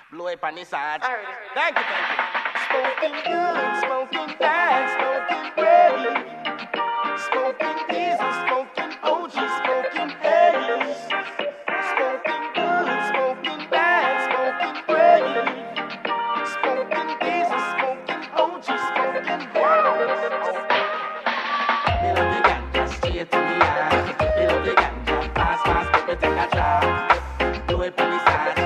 Blow it on the side. I heard it. Thank you. Smoking good, smoking bad, smoking great. Smoking diesel, smoking OG, smoking haze. Smoking good, smoking bad, smoking great. Smoking diesel, smoking OG, smoking haze. Me love the ganja straight to the eye. Me love the ganja fast, fast, but me take a drop. Blow it on the side.